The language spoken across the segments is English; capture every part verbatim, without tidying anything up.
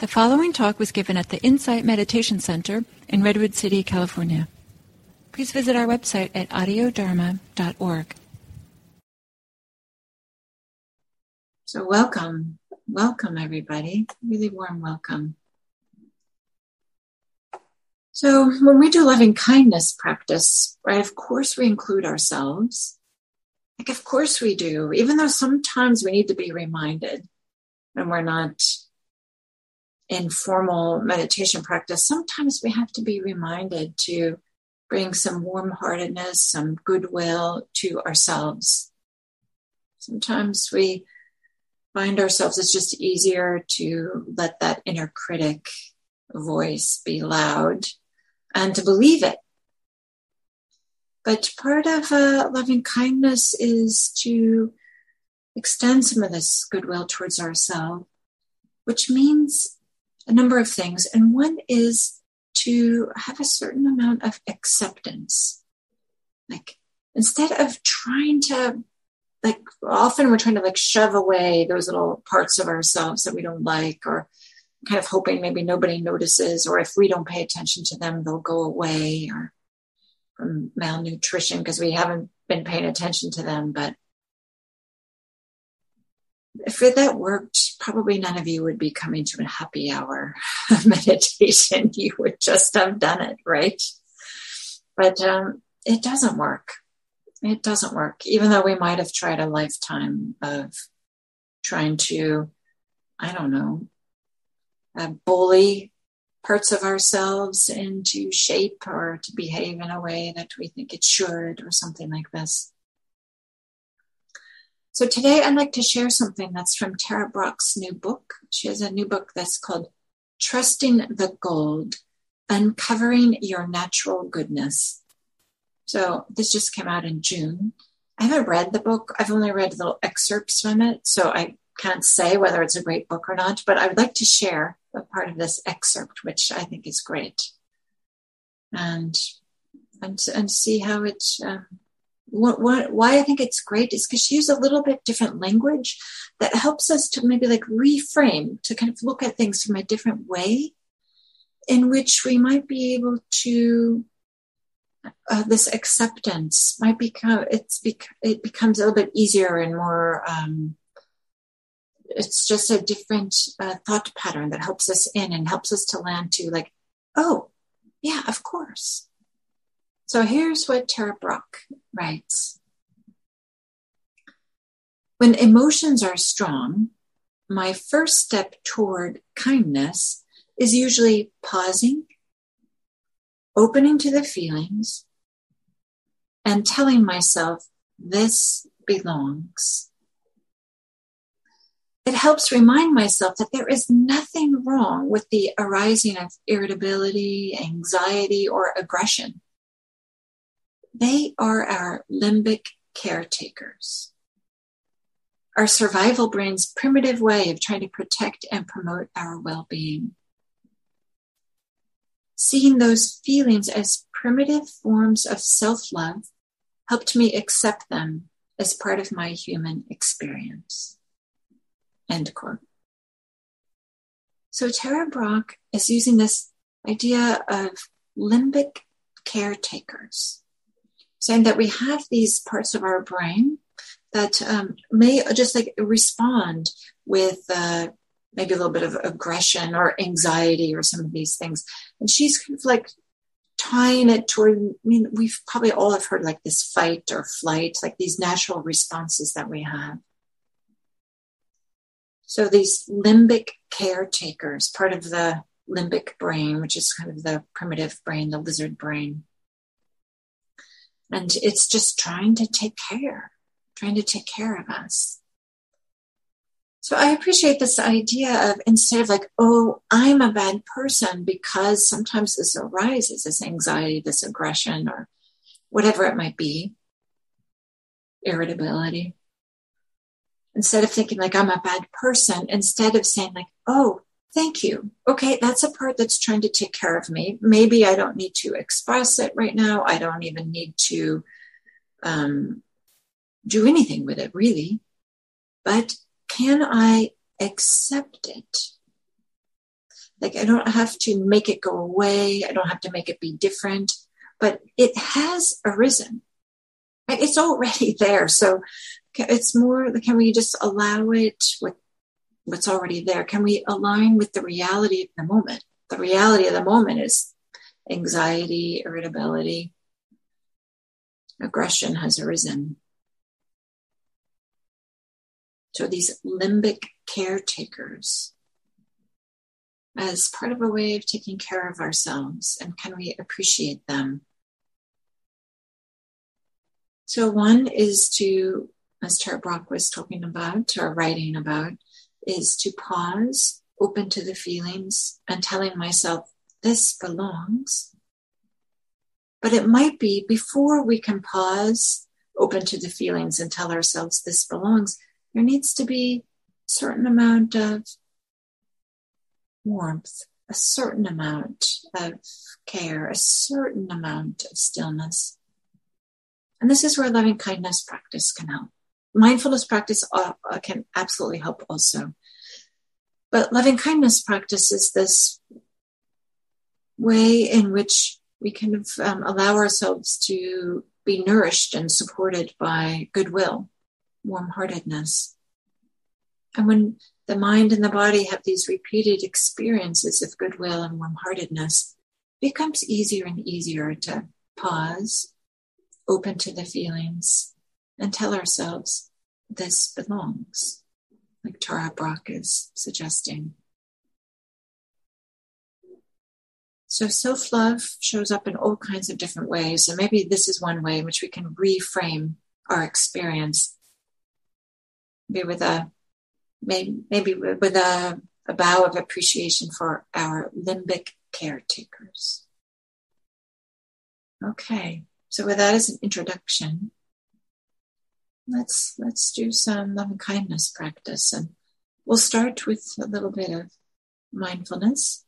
The following talk was given at the Insight Meditation Center in Redwood City, California. Please visit our website at audio dharma dot org. So welcome, welcome everybody, really warm welcome. So when we do loving kindness practice, right, of course we include ourselves. Like, of course we do, even though sometimes we need to be reminded when we're not in formal meditation practice. Sometimes we have to be reminded to bring some warm-heartedness, some goodwill to ourselves. Sometimes we find ourselves, it's just easier to let that inner critic voice be loud and to believe it. But part of uh, loving kindness is to extend some of this goodwill towards ourselves, which means a number of things. And one is to have a certain amount of acceptance. Like, instead of trying to, like, often we're trying to like shove away those little parts of ourselves that we don't like, or kind of hoping maybe nobody notices, or if we don't pay attention to them, they'll go away, or from malnutrition because we haven't been paying attention to them. But if that worked, probably none of you would be coming to a happy hour meditation. You would just have done it, right? But um, it doesn't work. It doesn't work, even though we might have tried a lifetime of trying to, I don't know, uh, bully parts of ourselves into shape or to behave in a way that we think it should, or something like this. So today I'd like to share something that's from Tara Brach's new book. She has a new book that's called Trusting the Gold, Uncovering Your Natural Goodness. So this just came out in June. I haven't read the book. I've only read little excerpts from it, so I can't say whether it's a great book or not, but I would like to share a part of this excerpt, which I think is great. And, and, and see how it... Um, What, what, why I think it's great is because she used a little bit different language that helps us to maybe like reframe, to kind of look at things from a different way, in which we might be able to, uh, this acceptance might become, it's bec- it becomes a little bit easier and more, um, it's just a different uh, thought pattern that helps us in and helps us to land to like, oh, yeah, of course. So here's what Tara Brach writes. When emotions are strong, my first step toward kindness is usually pausing, opening to the feelings, and telling myself this belongs. It helps remind myself that there is nothing wrong with the arising of irritability, anxiety, or aggression. They are our limbic caretakers, our survival brain's primitive way of trying to protect and promote our well-being. Seeing those feelings as primitive forms of self-love helped me accept them as part of my human experience. End quote. So Tara Brach is using this idea of limbic caretakers, saying that we have these parts of our brain that um, may just like respond with uh, maybe a little bit of aggression or anxiety or some of these things. And she's kind of like tying it toward, I mean, we've probably all have heard like this fight or flight, like these natural responses that we have. So these limbic caretakers, part of the limbic brain, which is kind of the primitive brain, the lizard brain. And it's just trying to take care, trying to take care of us. So I appreciate this idea of, instead of like, oh, I'm a bad person because sometimes this arises, this anxiety, this aggression, or whatever it might be, irritability. Instead of thinking like I'm a bad person, instead of saying like, oh, thank you. Okay, that's a part that's trying to take care of me. Maybe I don't need to express it right now. I don't even need to um, do anything with it, really. But can I accept it? Like I don't have to make it go away. I don't have to make it be different, but it has arisen. Right? It's already there. So it's more, can we just allow it with what's already there? Can we align with the reality of the moment? The reality of the moment is anxiety, irritability, aggression has arisen. So these limbic caretakers, as part of a way of taking care of ourselves, and can we appreciate them? So one is to, as Tara Brach was talking about or writing about, is to pause, open to the feelings, and telling myself, this belongs. But it might be before we can pause, open to the feelings, and tell ourselves this belongs, there needs to be a certain amount of warmth, a certain amount of care, a certain amount of stillness. And this is where loving kindness practice can help. Mindfulness practice uh, can absolutely help also. But loving kindness practice is this way in which we can um, allow ourselves to be nourished and supported by goodwill, warm-heartedness. And when the mind and the body have these repeated experiences of goodwill and warm-heartedness, it becomes easier and easier to pause, open to the feelings, and tell ourselves, this belongs, like Tara Brach is suggesting. So self-love shows up in all kinds of different ways, and maybe this is one way in which we can reframe our experience. Maybe with a maybe, maybe with a, a bow of appreciation for our limbic caretakers. Okay, so with that as an introduction, let's let's do some loving kindness practice, and we'll start with a little bit of mindfulness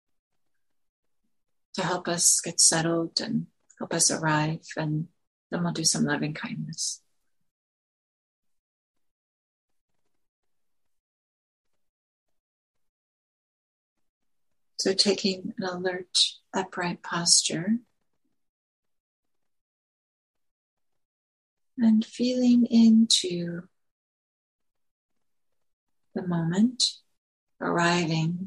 to help us get settled and help us arrive, and then we'll do some loving kindness. So taking an alert, upright posture and feeling into the moment, arriving.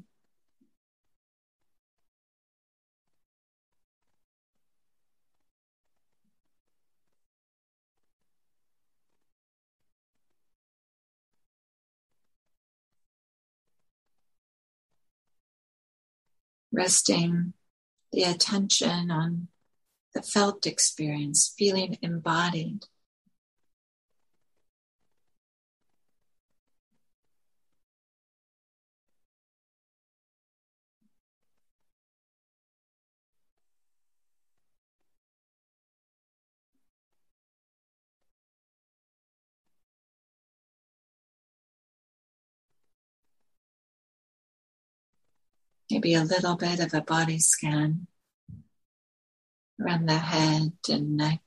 Resting the attention on the felt experience, feeling embodied. Maybe a little bit of a body scan around the head and neck.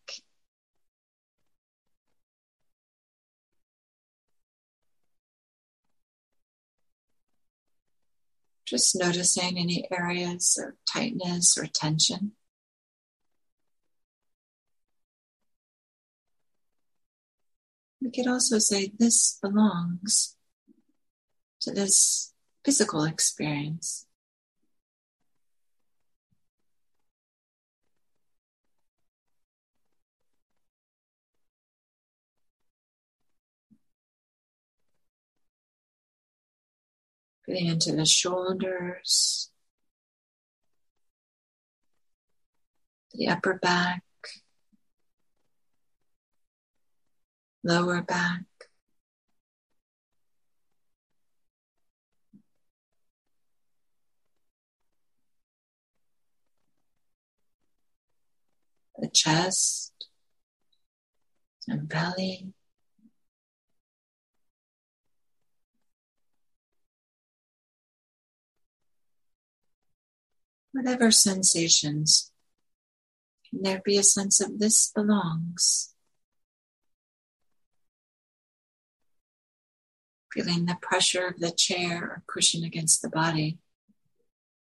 Just noticing any areas of tightness or tension. We could also say this belongs to this physical experience. Getting into the shoulders, the upper back, lower back, the chest and belly. Whatever sensations, can there be a sense of this belongs? Feeling the pressure of the chair or cushion against the body.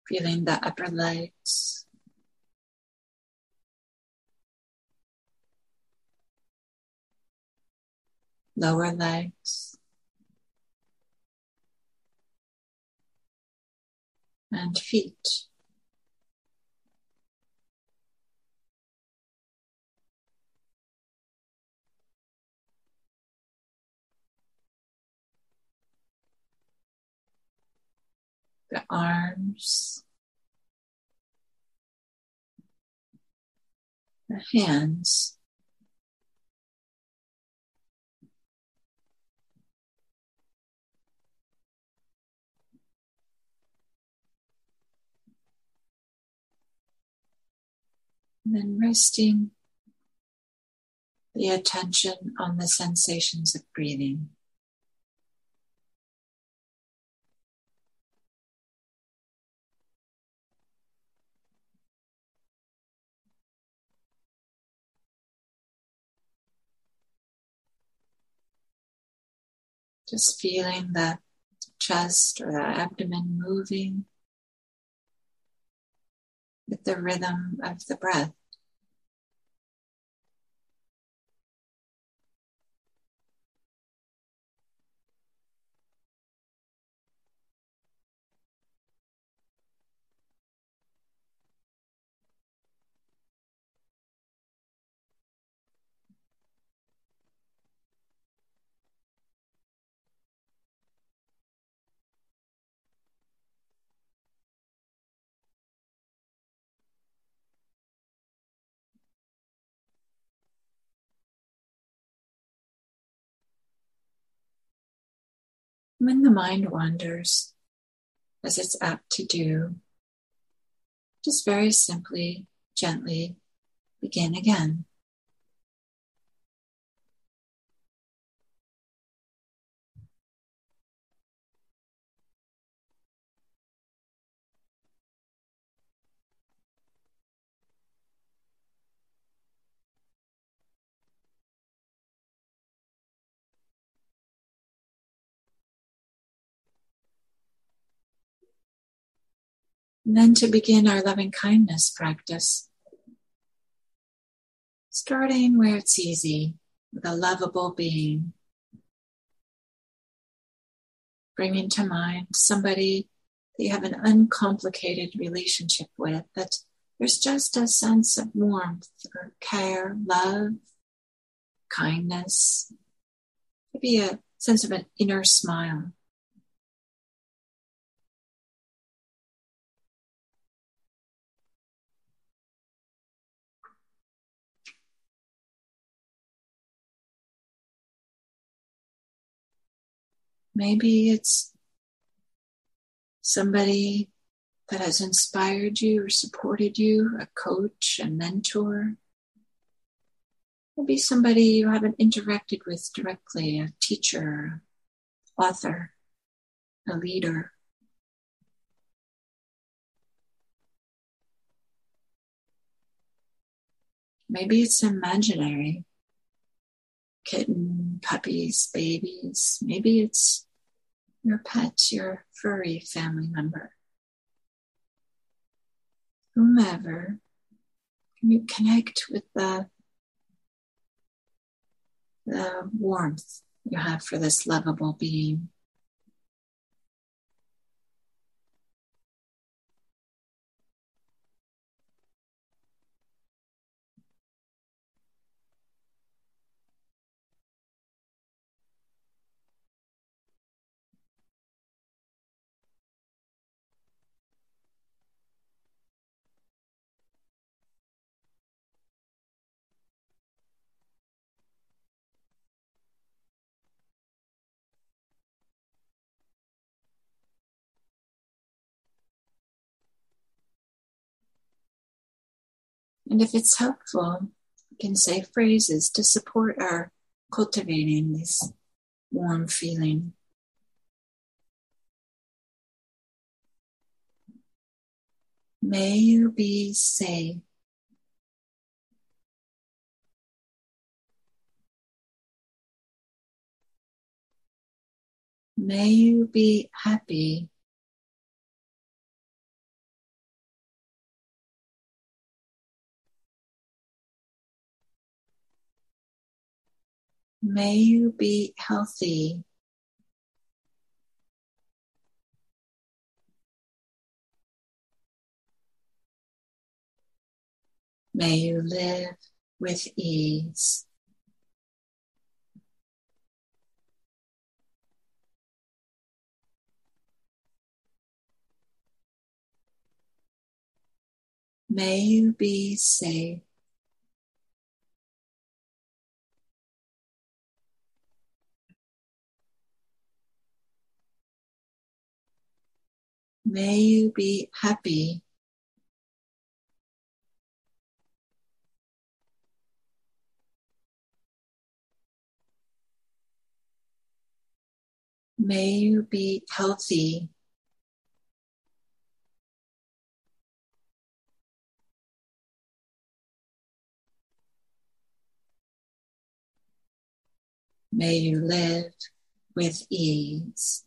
Feeling the upper legs, lower legs, and feet. The arms, the hands, and then resting the attention on the sensations of breathing. Just feeling the chest or the abdomen moving with the rhythm of the breath. When the mind wanders, as it's apt to do, just very simply, gently begin again. And then to begin our loving kindness practice, starting where it's easy, with a lovable being, bringing to mind somebody that you have an uncomplicated relationship with, that there's just a sense of warmth or care, love, kindness, maybe a sense of an inner smile. Maybe it's somebody that has inspired you or supported you, a coach, a mentor. Maybe somebody you haven't interacted with directly, a teacher, author, a leader. Maybe it's imaginary. Kitten, puppies, babies. Maybe it's your pet, your furry family member. Whomever, can you connect with the, the warmth you have for this lovable being? And if it's helpful, we can say phrases to support our cultivating this warm feeling. May you be safe. May you be happy. May you be healthy. May you live with ease. May you be safe. May you be happy. May you be healthy. May you live with ease.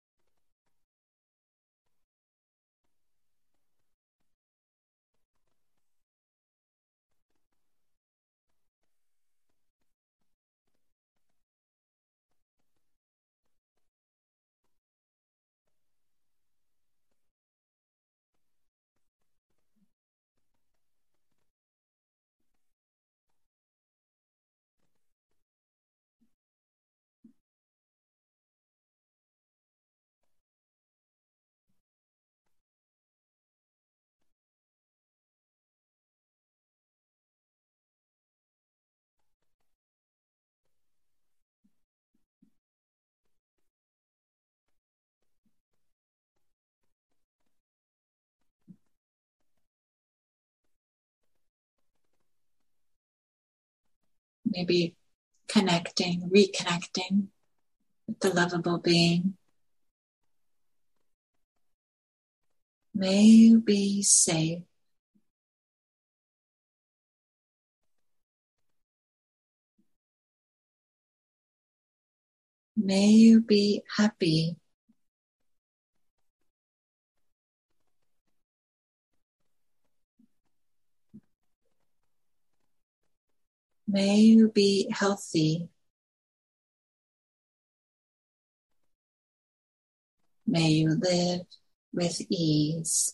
Maybe connecting, reconnecting with the lovable being. May you be safe. May you be happy. May you be healthy. May you live with ease.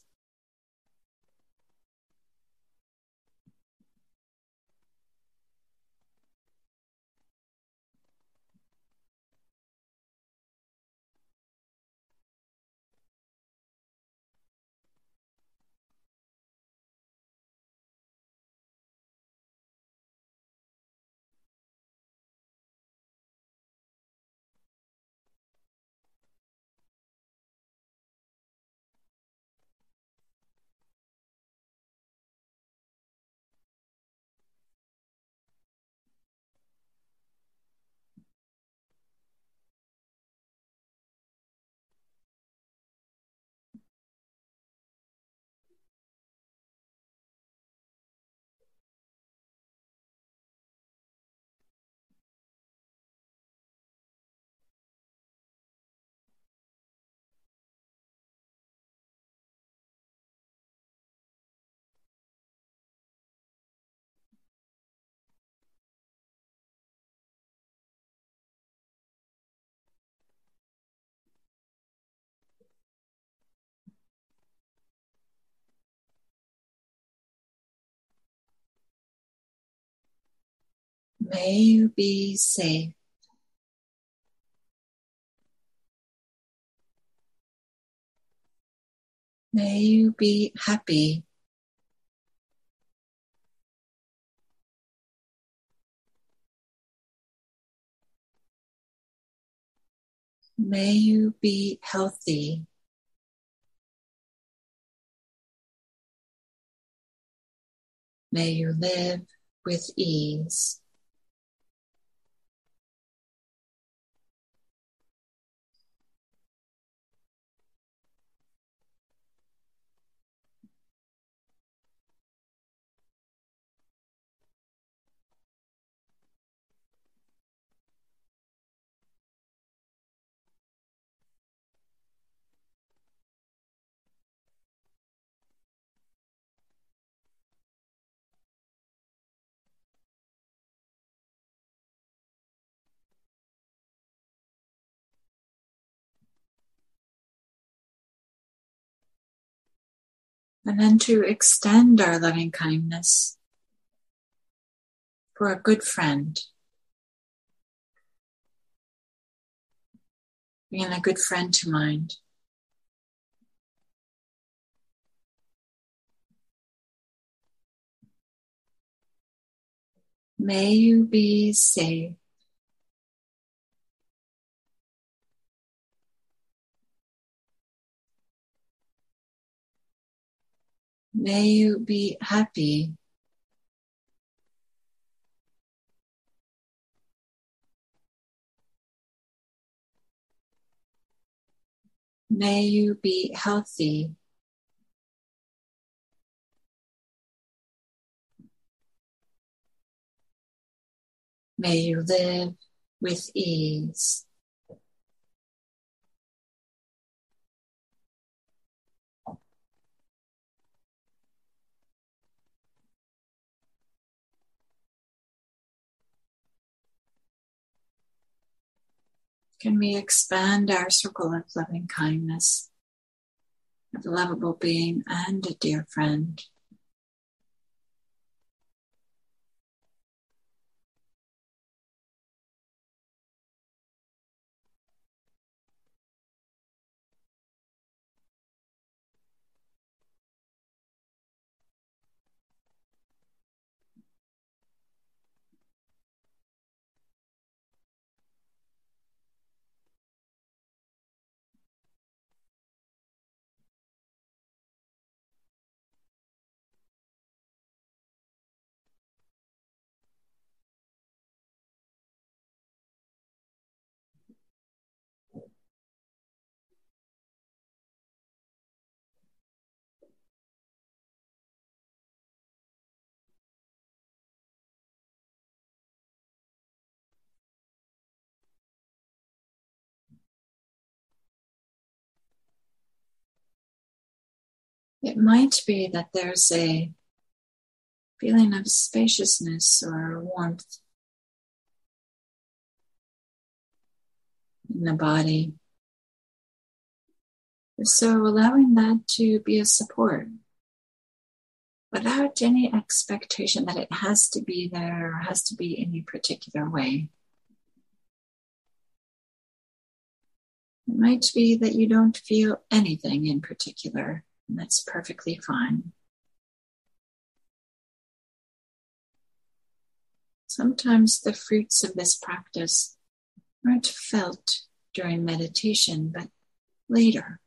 May you be safe. May you be happy. May you be healthy. May you live with ease. And then to extend our loving kindness for a good friend. Bringing a good friend to mind. May you be safe. May you be happy. May you be healthy. May you live with ease. Can we expand our circle of loving kindness, of a lovable being and a dear friend? It might be that there's a feeling of spaciousness or warmth in the body. So allowing that to be a support without any expectation that it has to be there or has to be any particular way. It might be that you don't feel anything in particular, and that's perfectly fine. Sometimes the fruits of this practice aren't felt during meditation, but later.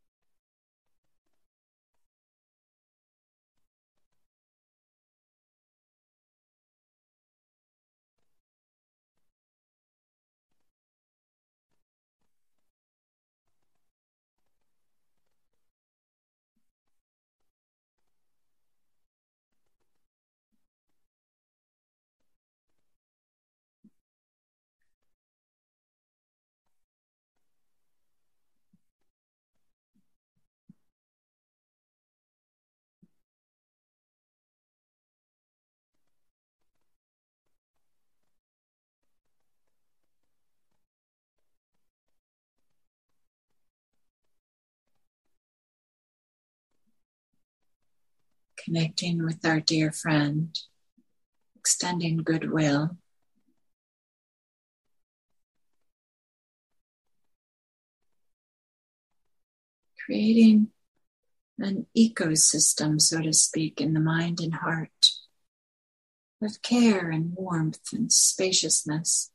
Connecting with our dear friend, extending goodwill. Creating an ecosystem, so to speak, in the mind and heart of care and warmth and spaciousness.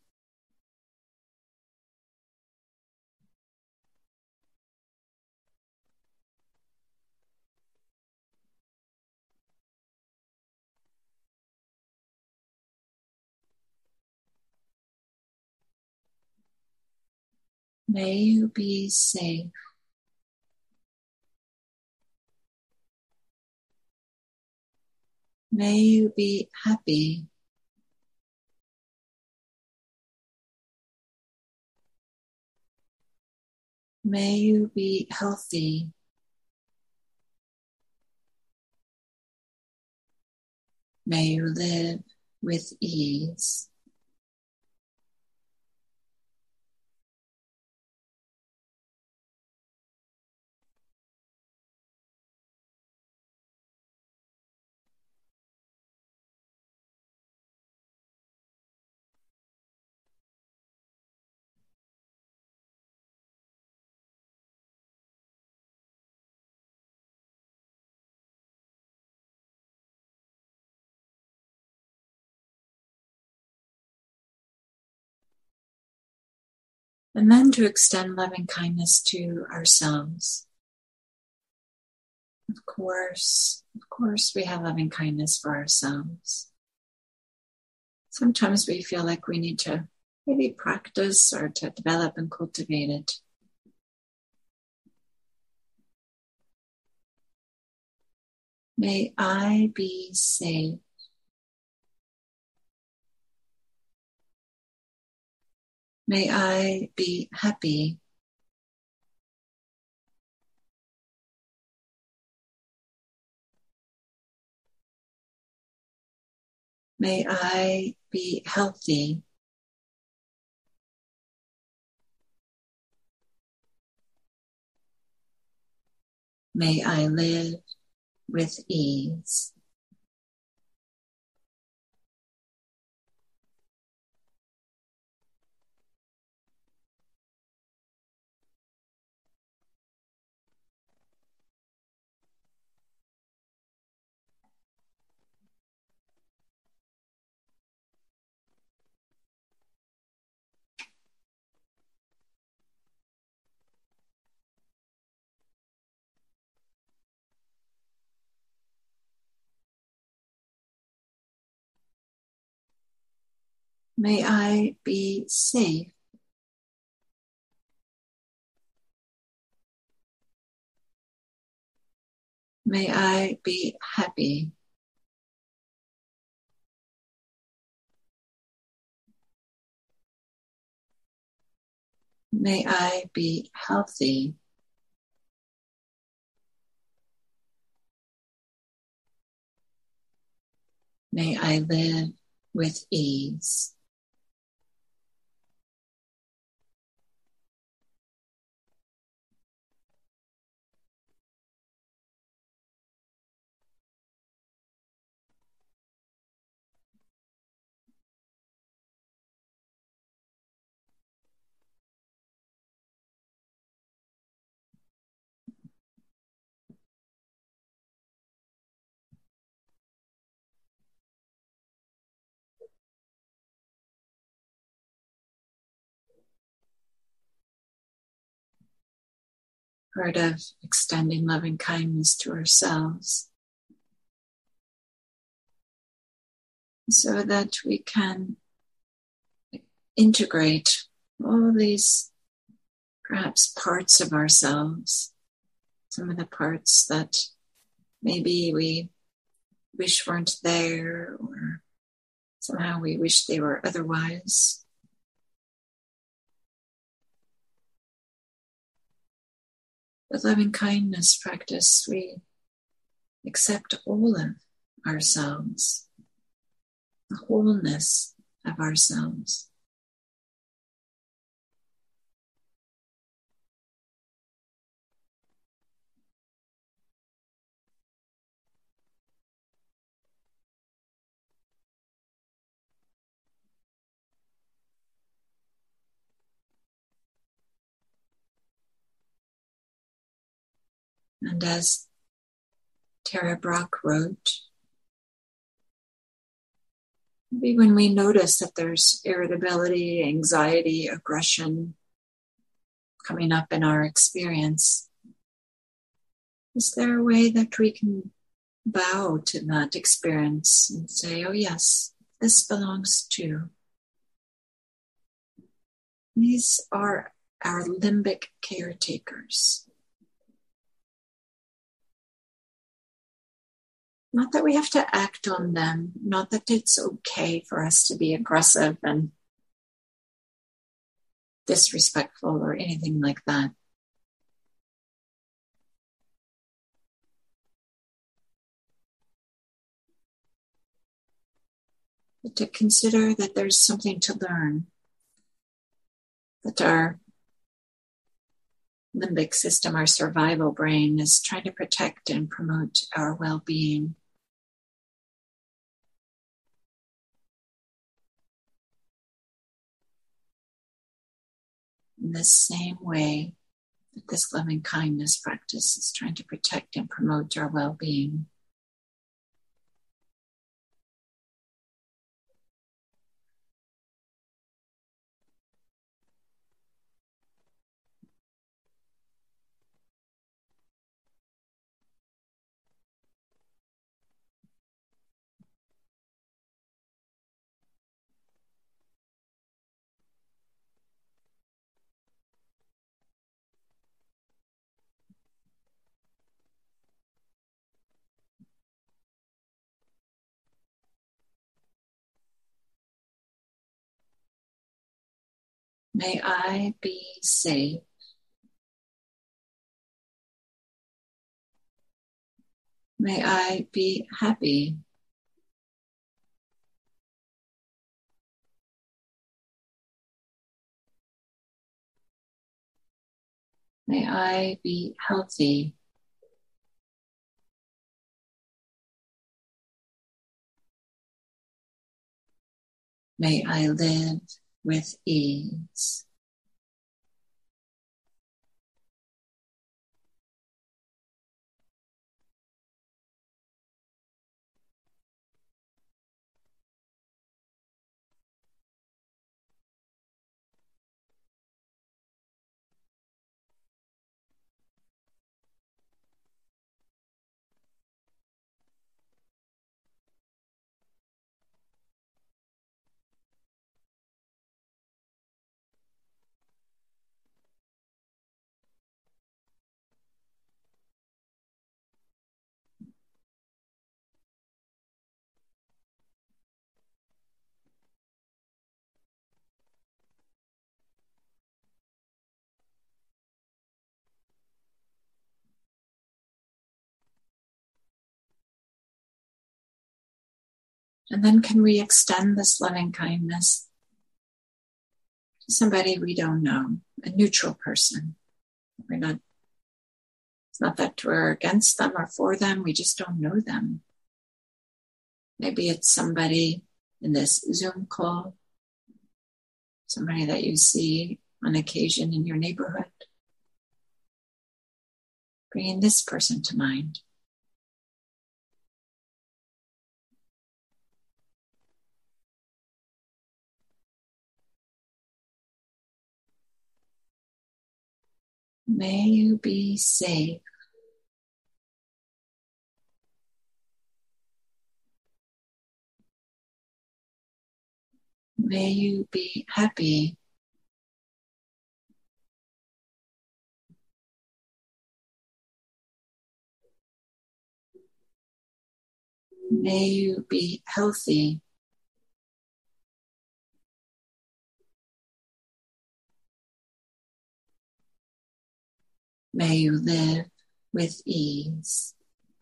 May you be safe. May you be happy. May you be healthy. May you live with ease. And then to extend loving kindness to ourselves. Of course, of course, we have loving kindness for ourselves. Sometimes we feel like we need to maybe practice or to develop and cultivate it. May I be safe. May I be happy. May I be healthy. May I live with ease. May I be safe. May I be happy. May I be healthy. May I live with ease. Part of extending loving kindness to ourselves, so that we can integrate all these perhaps parts of ourselves, some of the parts that maybe we wish weren't there, or somehow we wish they were otherwise. With loving kindness practice, we accept all of ourselves, the wholeness of ourselves. And as Tara Brach wrote, maybe when we notice that there's irritability, anxiety, aggression coming up in our experience, is there a way that we can bow to that experience and say, oh yes, this belongs to. These are our limbic caretakers. Not that we have to act on them, not that it's okay for us to be aggressive and disrespectful or anything like that. But to consider that there's something to learn, that our limbic system, our survival brain, is trying to protect and promote our well-being. In the same way that this loving kindness practice is trying to protect and promote our well-being. May I be safe. May I be happy. May I be healthy. May I live with ease. And then can we extend this loving kindness to somebody we don't know, a neutral person? We're not, it's not that we're against them or for them, we just don't know them. Maybe it's somebody in this Zoom call, somebody that you see on occasion in your neighborhood. Bringing this person to mind. May you be safe. May you be happy. May you be healthy. May you live with ease.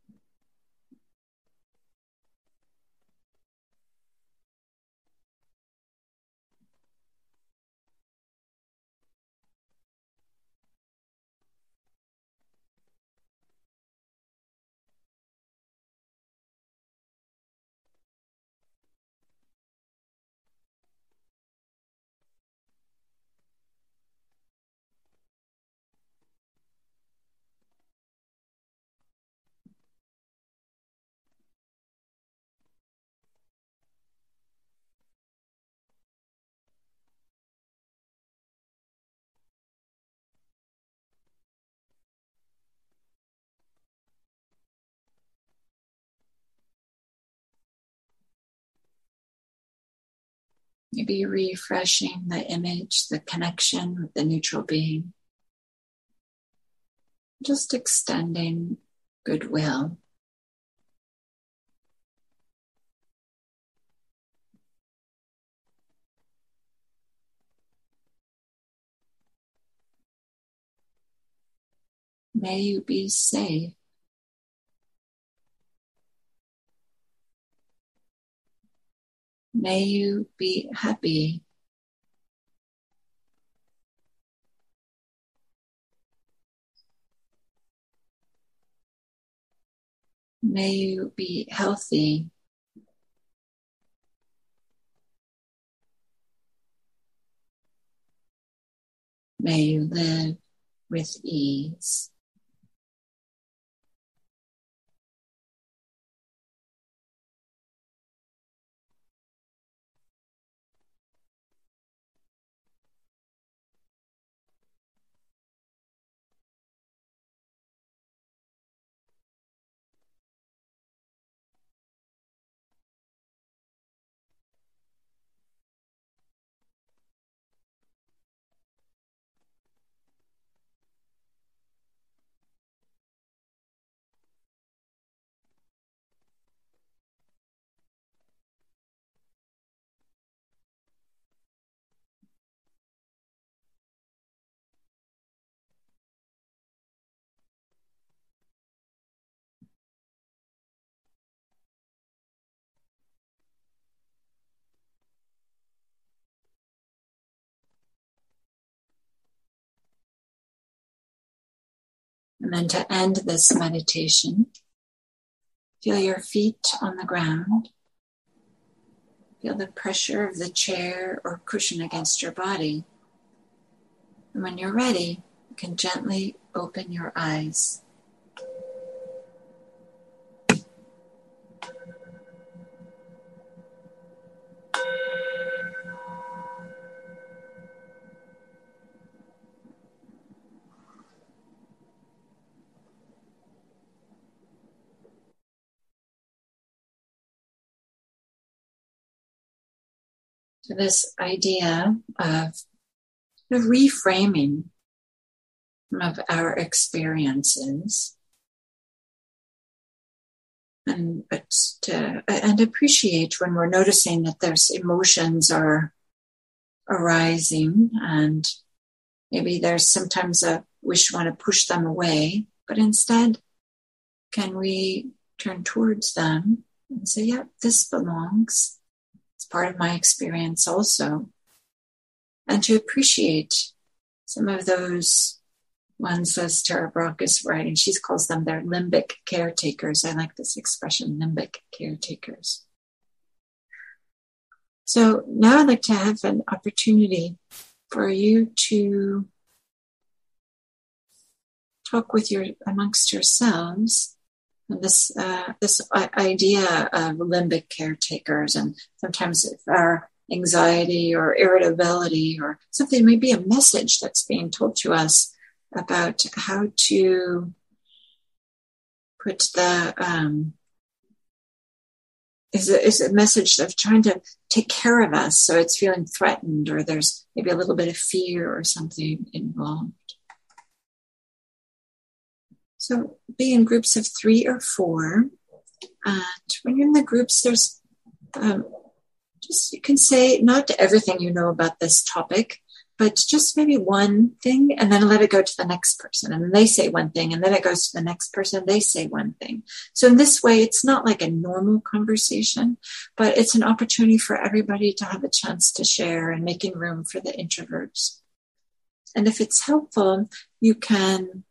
Maybe refreshing the image, the connection with the neutral being. Just extending goodwill. May you be safe. May you be happy. May you be healthy. May you live with ease. And then to end this meditation, feel your feet on the ground. Feel the pressure of the chair or cushion against your body. And when you're ready, you can gently open your eyes. So this idea of the reframing of our experiences and to, and appreciate when we're noticing that there's emotions are arising, and maybe there's sometimes a wish we want to push them away, but instead can we turn towards them and say, yeah, this belongs. It's part of my experience also. And to appreciate some of those ones, as Tara Brach is writing, she calls them their limbic caretakers. I like this expression, limbic caretakers. So now I'd like to have an opportunity for you to talk with your amongst yourselves. And this uh, this idea of limbic caretakers, and sometimes if our anxiety or irritability or something, may be a message that's being told to us about how to put the um, is a, is a message of trying to take care of us, so it's feeling threatened, or there's maybe a little bit of fear or something involved. So be in groups of three or four. And when you're in the groups, there's um, just, you can say not everything you know about this topic, but just maybe one thing, and then let it go to the next person. And then they say one thing, and then it goes to the next person, they say one thing. So in this way, it's not like a normal conversation, but it's an opportunity for everybody to have a chance to share and making room for the introverts. And if it's helpful, you can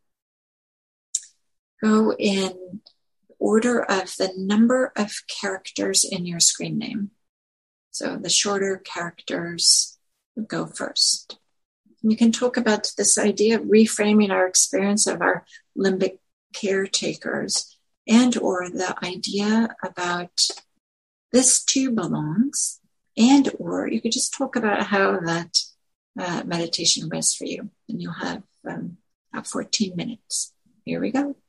go in order of the number of characters in your screen name. So the shorter characters would go first. And you can talk about this idea of reframing our experience of our limbic caretakers, and or the idea about this too belongs, and or you could just talk about how that uh, meditation was for you. And you'll have um, about fourteen minutes. Here we go.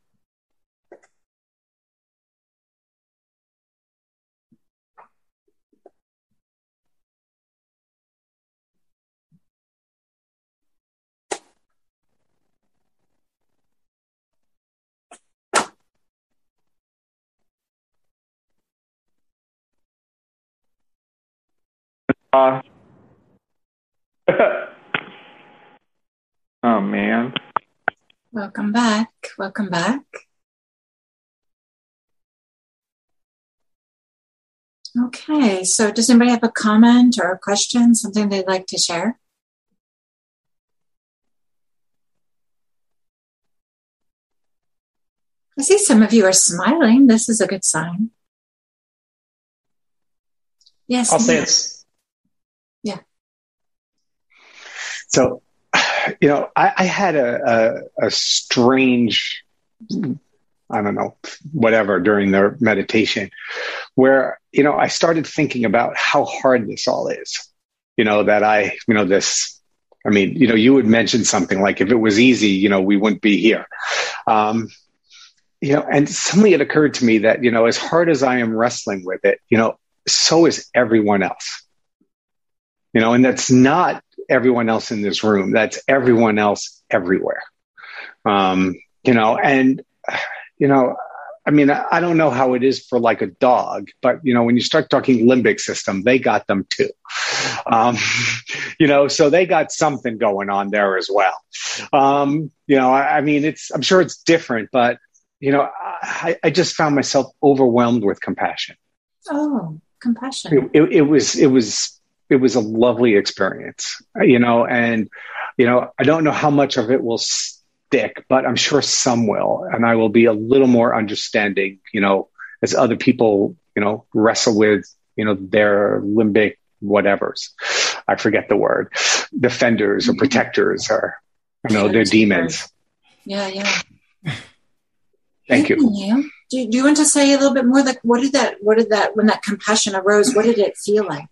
Uh, oh, man. Welcome back. Welcome back. Okay, so does anybody have a comment or a question, something they'd like to share? I see some of you are smiling. This is a good sign. Yes. I'll say it's. Yeah. So, you know, I, I had a, a, a strange, I don't know, whatever during the meditation where, you know, I started thinking about how hard this all is, you know, that I, you know, this, I mean, you know, you would mention something like if it was easy, you know, we wouldn't be here. Um, you know, and suddenly it occurred to me that, you know, as hard as I am wrestling with it, you know, so is everyone else. You know, and that's not everyone else in this room. That's everyone else everywhere. Um, you know, and, you know, I mean, I, I don't know how it is for like a dog, but, you know, when you start talking limbic system, they got them too. Um, you know, so they got something going on there as well. Um, you know, I, I mean, it's, I'm sure it's different, but, you know, I, I just found myself overwhelmed with compassion. Oh, compassion. It, it, it was, it was, It was a lovely experience, you know, and, you know, I don't know how much of it will, stick, but I'm sure some will. And I will be a little more understanding, you know, as other people, you know, wrestle with, you know, their limbic whatevers. I forget the word. Defenders or protectors or, you know, their demons. Yeah, yeah. Thank you. you. Do, do you want to say a little bit more? Like, what did that, what did that, when that compassion arose, what did it feel like?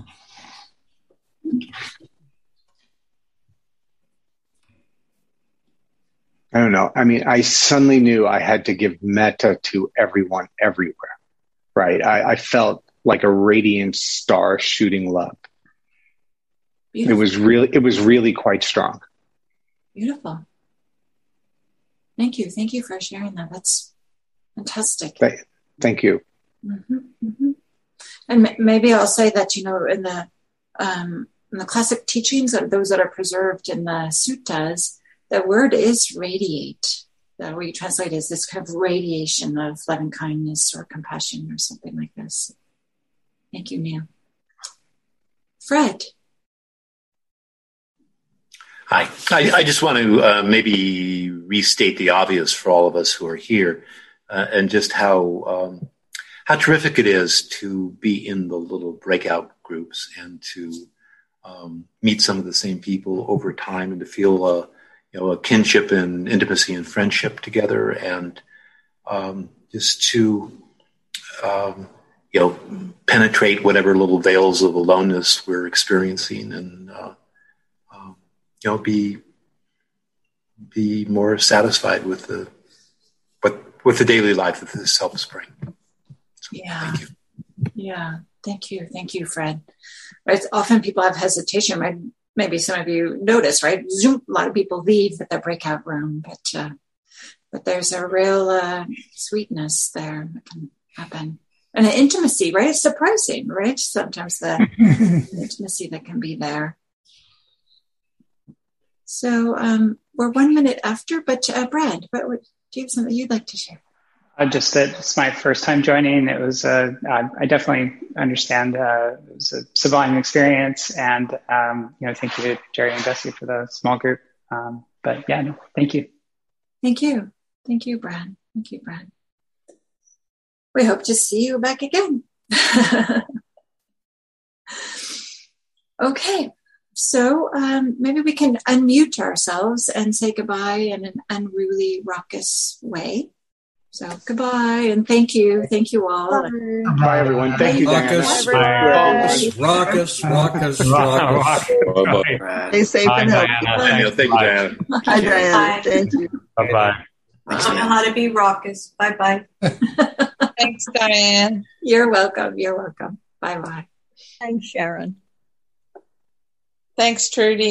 I don't know. I mean, I suddenly knew I had to give metta to everyone everywhere, right? I, I felt like a radiant star shooting love. Beautiful. It was really, it was really quite strong. Beautiful. Thank you. Thank you for sharing that. That's fantastic. Thank, thank you. Mm-hmm, mm-hmm. And m- maybe I'll say that, you know, in the, um, in the classic teachings, or those that are preserved in the suttas, the word is radiate. That we translate as this kind of radiation of loving kindness or compassion or something like this. Thank you, Neil. Fred. Hi. I, I just want to uh, maybe restate the obvious for all of us who are here, uh, and just how um, how terrific it is to be in the little breakout groups and to um, meet some of the same people over time and to feel a you know a kinship and intimacy and friendship together, and um, just to um, you know penetrate whatever little veils of aloneness we're experiencing and. Uh, You know, be be more satisfied with the with with the daily life that this helps bring. So, yeah, thank you. Yeah, thank you, thank you, Fred. Right, often people have hesitation. Right? Maybe some of you notice, right? Zoom, a lot of people leave the breakout room, but uh, but there's a real uh, sweetness there that can happen, and an intimacy. Right? It's surprising, right? Sometimes the intimacy that can be there. So um, we're one minute after, but uh, Brad, what, what, do you have something you'd like to share? Uh, just that it's my first time joining. It was, uh, I, I definitely understand uh, it was a sublime experience, and um, you know, thank you to Jerry and Bessie for the small group. Um, but yeah, no, thank you. Thank you, thank you, Brad. Thank you, Brad. We hope to see you back again. Okay. So um, maybe we can unmute ourselves and say goodbye in an unruly, raucous way. So goodbye and thank you. Thank you all. Bye, Bye everyone. Thank you, Raucous, Diana. raucous, raucous, raucous. Stay safe Bye, and healthy. Diana. Thank you, Diana. Hi, Diana. Thank you. Bye-bye. I don't know how to be raucous. Bye-bye. Thanks, Diane. You're welcome. You're welcome. Bye-bye. Thanks, Sharon. Thanks, Trudy.